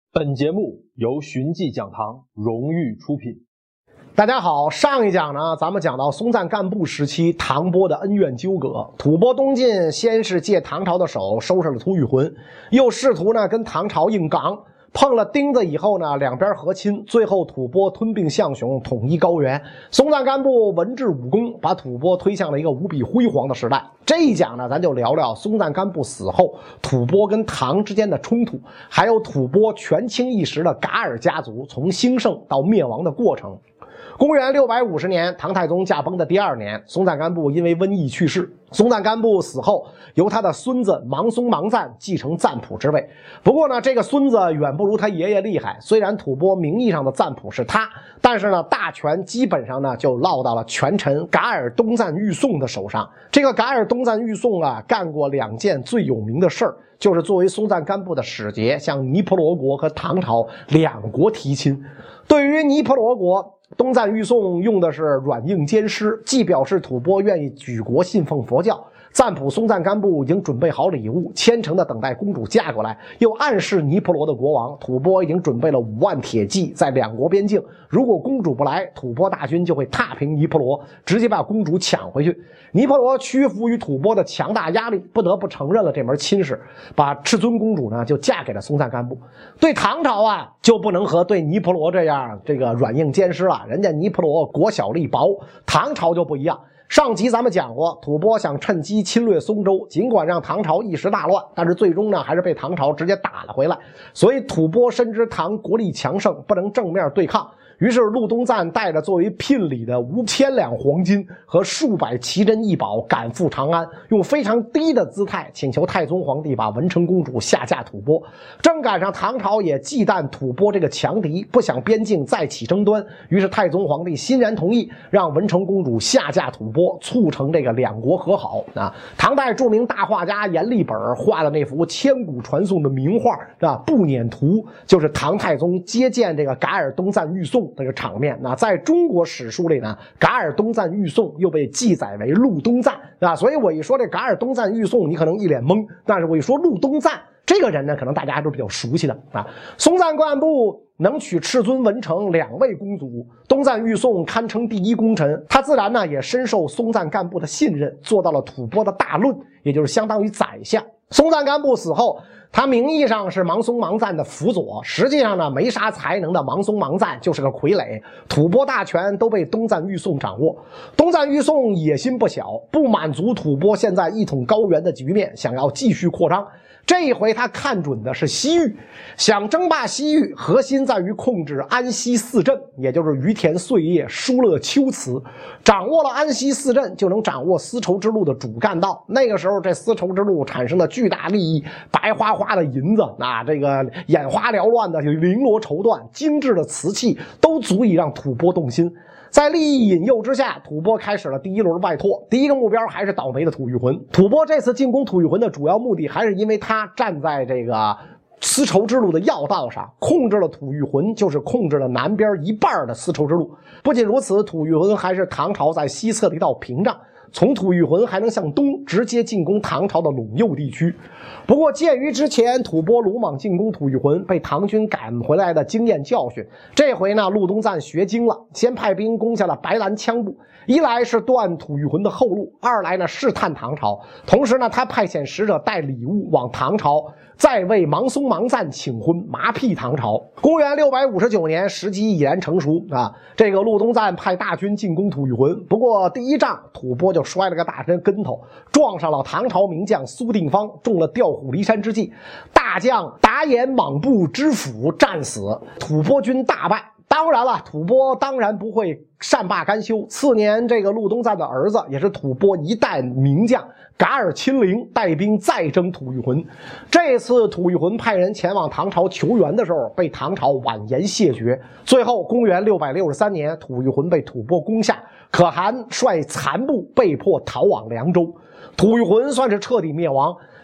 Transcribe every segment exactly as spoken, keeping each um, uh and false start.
本节目由寻迹讲堂荣誉出品。 大家好，上一讲呢，咱们讲到松赞干布时期唐波的恩怨纠葛。吐蕃东进先是借唐朝的手收拾了吐谷浑，又试图呢跟唐朝硬刚，碰了钉子以后呢，两边和亲，最后吐蕃吞并象雄，统一高原。松赞干布文治武功，把吐蕃推向了一个无比辉煌的时代。这一讲呢，咱就聊聊松赞干布死后吐蕃跟唐之间的冲突，还有吐蕃权倾一时的噶尔家族从兴盛到灭亡的过程。公元六百五十年，唐太宗驾崩的第二年，松赞干布因为瘟疫去世。松赞干布死后，由他的孙子芒松芒赞继承赞普之位。不过呢，这个孙子远不如他爷爷厉害。虽然吐蕃名义上的赞普是他，但是呢，大权基本上呢就落到了权臣噶尔东赞玉颂的手上。这个噶尔东赞玉颂啊，干过两件最有名的事儿，就是作为松赞干布的使节，向尼泊罗国和唐朝两国提亲。对于尼泊罗国，东赞玉颂用的是软硬兼施，既表示吐蕃愿意举国信奉佛教，赞普松赞干布已经准备好礼物，虔诚的等待公主嫁过来，又暗示尼泊罗的国王，吐蕃已经准备了五万铁骑在两国边境，如果公主不来，吐蕃大军就会踏平尼泊罗，直接把公主抢回去。尼泊罗屈服于吐蕃的强大压力，不得不承认了这门亲事，把赤尊公主呢就嫁给了松赞干布。对唐朝啊，就不能和对尼泊罗这样这个软硬兼施了，人家尼泊罗国小力薄，唐朝就不一样。上集咱们讲过，吐蕃想趁机侵略松州，尽管让唐朝一时大乱，但是最终呢还是被唐朝直接打了回来。所以吐蕃深知唐国力强盛，不能正面对抗，于是陆东赞带着作为聘礼的五千两黄金和数百奇珍异宝赶赴长安，用非常低的姿态请求太宗皇帝把文成公主下嫁吐蕃。正赶上唐朝也忌惮吐蕃这个强敌，不想边境再起争端，于是太宗皇帝欣然同意让文成公主下嫁吐蕃，促成这个两国和好啊。唐代著名大画家阎立本画的那幅千古传颂的名画啊，步辇图，就是唐太宗接见这个噶尔东赞玉颂这个场面。那在中国史书里呢，噶尔东赞玉颂又被记载为陆东赞啊，所以我一说这噶尔东赞玉颂，你可能一脸懵，但是我一说陆东赞这个人呢，可能大家都比较熟悉的啊。松赞干布能娶赤尊文成两位公主，东赞玉颂堪称第一功臣，他自然呢也深受松赞干布的信任，做到了吐蕃的大论，也就是相当于宰相。松赞干布死后，他名义上是芒松芒赞的辅佐，实际上呢没啥才能的芒松芒赞就是个傀儡，吐蕃大权都被东赞玉颂掌握。东赞玉颂野心不小，不满足吐蕃现在一统高原的局面，想要继续扩张。这一回他看准的是西域，想争霸西域，核心在于控制安西四镇，也就是于田、碎叶、疏勒、龟兹。掌握了安西四镇，就能掌握丝绸之路的主干道。那个时候这丝绸之路产生的巨大利益，白花花的银子啊，这个眼花缭乱的绫罗绸缎，精致的瓷器，都足以让吐蕃动心。在利益引诱之下，吐蕃开始了第一轮外拓，第一个目标还是倒霉的吐谷浑。吐蕃这次进攻吐谷浑的主要目的，还是因为他站在这个丝绸之路的要道上，控制了吐谷浑，就是控制了南边一半的丝绸之路。不仅如此，吐谷浑还是唐朝在西侧的一道屏障，从吐谷浑还能向东直接进攻唐朝的陇右地区。不过鉴于之前吐蕃鲁莽进攻吐谷浑被唐军赶回来的经验教训，这回呢陆东赞学精了，先派兵攻下了白兰羌部，一来是断吐谷浑的后路，二来呢试探唐朝，同时呢他派遣使者带礼物往唐朝，再为芒松芒赞请婚，麻痹唐朝。公元六百五十九年，时机已然成熟啊！这个陆东赞派大军进攻吐谷浑，不过第一仗吐蕃就摔了个大跟跟头，撞上了唐朝名将苏定方，中了调虎离山之计。大将达延莽布之辅战死，吐蕃军大败。当然了，吐蕃当然不会善罢甘休。次年，这个陆东赞的儿子，也是吐蕃一代名将噶尔亲陵，带兵再征吐谷浑。这次吐谷浑派人前往唐朝求援的时候，被唐朝婉言谢绝。最后，公元六百六十三年，吐谷浑被吐蕃攻下，可汗率残部被迫逃往凉州。吐谷浑算是彻底灭亡。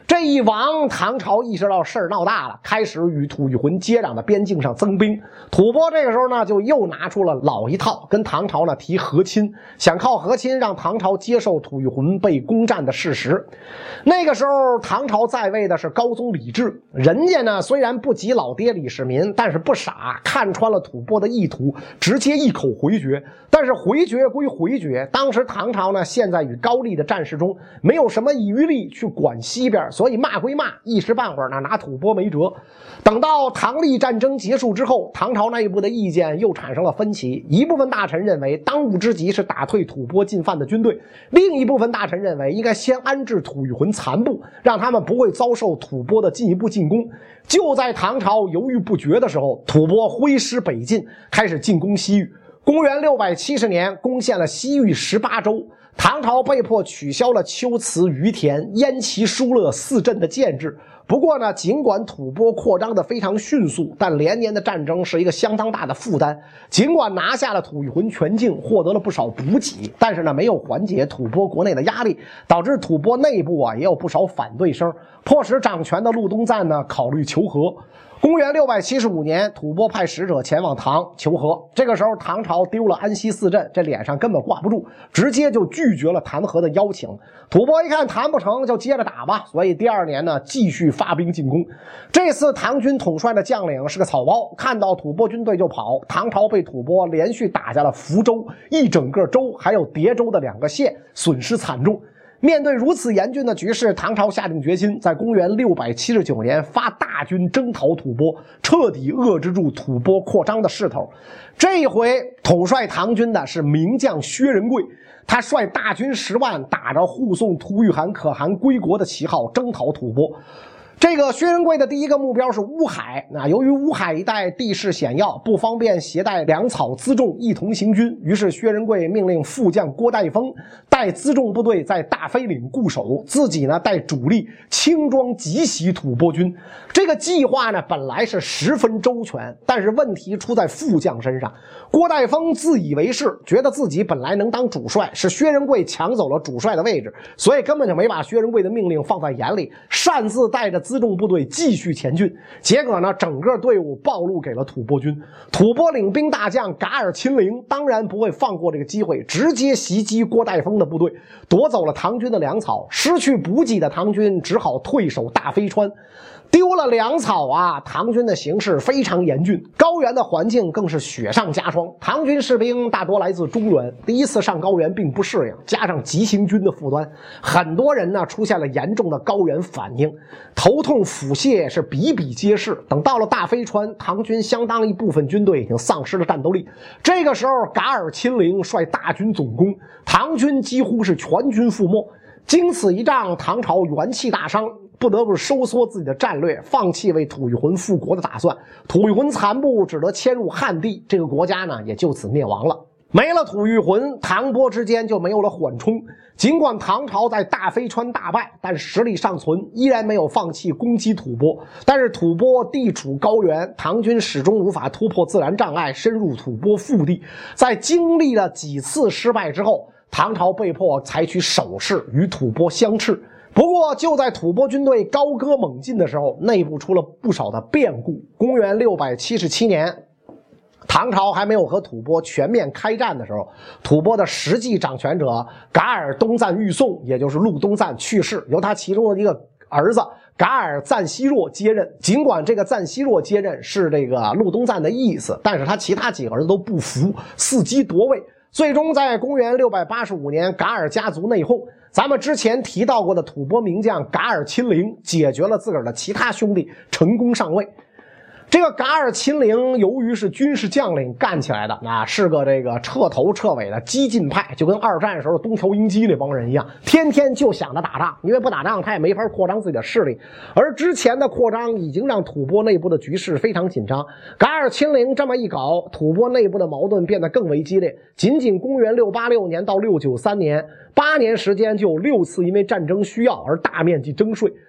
这一亡，唐朝意识到事儿闹大了，开始与吐谷浑接壤的边境上增兵。吐蕃这个时候呢，就又拿出了老一套，跟唐朝呢提和亲，想靠和亲让唐朝接受吐谷浑被攻占的事实。那个时候，唐朝在位的是高宗李治，人家呢虽然不及老爹李世民，但是不傻，看穿了吐蕃的意图，直接一口回绝。但是回绝归回绝，当时唐朝呢现在与高丽的战事中，没有什么余力去管西边，所以骂归骂，一时半会儿呢拿吐蕃没辙。等到唐丽战争结束之后，唐朝内部的意见又产生了分歧，一部分大臣认为当务之急是打退吐蕃进犯的军队，另一部分大臣认为应该先安置吐谷浑残部，让他们不会遭受吐蕃的进一步进攻。就在唐朝犹豫不决的时候，吐蕃挥师北进，开始进攻西域。公元六百七十年，攻陷了西域十八州，唐朝被迫取消了龟兹、于田、燕齐、疏勒四镇的建制。不过呢，尽管吐蕃扩张的非常迅速，但连年的战争是一个相当大的负担。尽管拿下了吐谷浑全境，获得了不少补给，但是呢，没有缓解吐蕃国内的压力，导致吐蕃内部啊也有不少反对声，迫使掌权的禄东赞呢考虑求和。公元六百七十五年，吐蕃派使者前往唐求和。这个时候，唐朝丢了安西四镇，这脸上根本挂不住，直接就拒绝了谈和的邀请。吐蕃一看谈不成，就接着打吧。所以第二年呢，继续发兵进攻。这次唐军统帅的将领是个草包，看到吐蕃军队就跑。唐朝被吐蕃连续打下了福州一整个州，还有叠州的两个县，损失惨重。面对如此严峻的局势，唐朝下定决心，在公元六百七十九年发大军征讨吐蕃，彻底遏制住吐蕃扩张的势头。这一回统帅唐军的是名将薛仁贵，他率大军十万，打着护送吐谷浑可汗归国的旗号征讨吐蕃。这个薛仁贵的第一个目标是乌海，那由于乌海一带地势险要，不方便携带粮草辎重一同行军，于是薛仁贵命令副将郭岱峰带辎重部队在大飞岭固守，自己呢带主力轻装急袭吐蕃军。这个计划呢本来是十分周全，但是问题出在副将身上。郭岱峰自以为是，觉得自己本来能当主帅，是薛仁贵抢走了主帅的位置，所以根本就没把薛仁贵的命令放在眼里，擅自带着辎重部队继续前进。结果呢，整个队伍暴露给了吐蕃军。吐蕃领兵大将噶尔亲陵当然不会放过这个机会，直接袭击郭岱峰的部队，夺走了唐军的粮草。失去补给的唐军只好退守大飞川。丢了粮草啊，唐军的形势非常严峻，高原的环境更是雪上加霜。唐军士兵大多来自中原，第一次上高原并不适应，加上急行军的负担，很多人呢出现了严重的高原反应，头痛腹泻是比比皆是。等到了大飞川，唐军相当一部分军队已经丧失了战斗力。这个时候，噶尔亲陵率大军总攻，唐军几乎是全军覆没。经此一仗，唐朝元气大伤，不得不收缩自己的战略，放弃为吐谷浑复国的打算。吐谷浑残部只得迁入汉地，这个国家呢也就此灭亡了。没了吐谷浑，唐波之间就没有了缓冲。尽管唐朝在大飞川大败，但实力尚存，依然没有放弃攻击吐蕃。但是吐蕃地处高原，唐军始终无法突破自然障碍，深入吐蕃腹地。在经历了几次失败之后，唐朝被迫采取守势与吐蕃相斥。不过就在吐蕃军队高歌猛进的时候，内部出了不少的变故。公元六百七十七年，唐朝还没有和吐蕃全面开战的时候，吐蕃的实际掌权者噶尔东赞玉颂，也就是禄东赞去世，由他其中的一个儿子噶尔赞希若接任。尽管这个赞希若接任是这个禄东赞的意思，但是他其他几个儿子都不服，伺机夺位。最终在公元六百八十五年，噶尔家族内讧，咱们之前提到过的吐蕃名将噶尔亲陵解决了自个儿的其他兄弟，成功上位。这个噶尔亲陵由于是军事将领干起来的，啊，是个这个彻头彻尾的激进派，就跟二战时候东条英机那帮人一样，天天就想着打仗，因为不打仗他也没法扩张自己的势力。而之前的扩张已经让吐蕃内部的局势非常紧张，噶尔亲陵这么一搞，吐蕃内部的矛盾变得更为激烈。仅仅公元六八六年到六九三年，八年时间就有六次因为战争需要而大面积征税，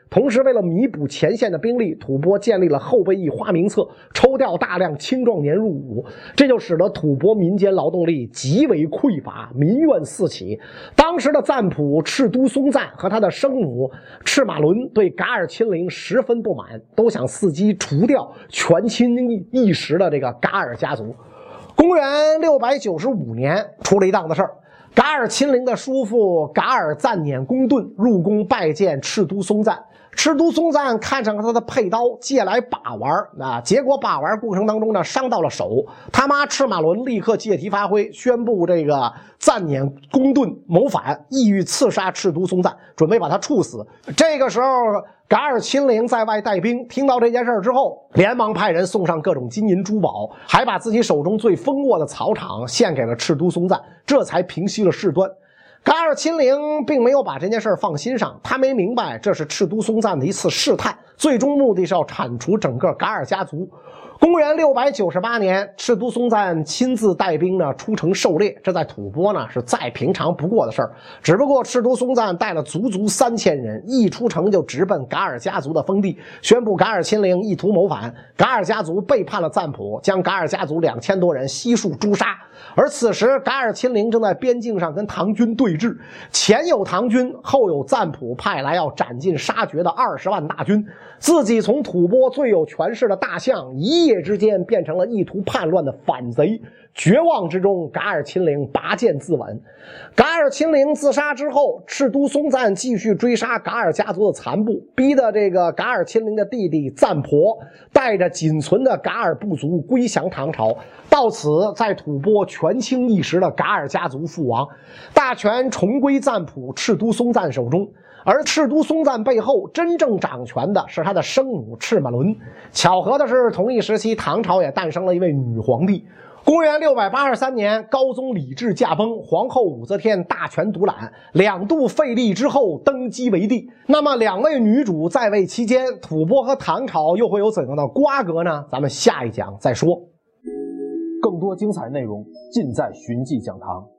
同时为了弥补前线的兵力，吐蕃建立了后备役花名册，抽调大量青壮年入伍，这就使得吐蕃民间劳动力极为匮乏，民怨四起。当时的赞普赤都松赞和他的生母赤马伦对噶尔亲陵十分不满，都想伺机除掉权倾一时的这个噶尔家族。公元六百九十五年出了一档子事儿，噶尔亲陵的叔父噶尔赞辇公顿入宫拜见赤都松赞，赤都松赞看上了他的佩刀，借来把玩啊，结果把玩过程当中呢伤到了手，他妈赤马伦立刻借题发挥，宣布这个赞辇公顿谋反，意欲刺杀赤都松赞，准备把他处死。这个时候噶尔亲陵在外带兵，听到这件事之后，连忙派人送上各种金银珠宝，还把自己手中最丰沃的草场献给了赤都松赞，这才平息了事端。噶尔亲陵并没有把这件事放心上，他没明白这是赤都松赞的一次试探，最终目的是要铲除整个噶尔家族。公元六百九十八年，赤都松赞亲自带兵呢出城狩猎，这在吐蕃呢是再平常不过的事儿。只不过赤都松赞带了足足三千人，一出城就直奔噶尔家族的封地，宣布噶尔亲陵意图谋反，噶尔家族背叛了赞普，将噶尔家族两千多人悉数诛杀。而此时噶尔亲陵正在边境上跟唐军对峙，前有唐军，后有赞普派来要斩尽杀绝的二十万大军，自己从吐蕃最有权势的大相，一夜之间变成了意图叛乱的反贼。绝望之中，噶尔亲陵拔剑自刎。噶尔亲陵自杀之后，赤都松赞继续追杀噶尔家族的残部，逼得这个噶尔亲陵的弟弟赞婆带着仅存的噶尔部族归降唐朝。到此，在吐蕃权倾一时的噶尔家族覆亡，大权重归赞普赤都松赞手中。而赤都松赞背后真正掌权的是他的生母赤马伦。巧合的是，同一时期唐朝也诞生了一位女皇帝。公元六百八十三年，高宗李治驾崩，皇后武则天大权独揽，两度废立之后登基为帝。那么两位女主在位期间，吐蕃和唐朝又会有怎样的瓜葛呢？咱们下一讲再说。 更多精彩内容尽在寻迹讲堂。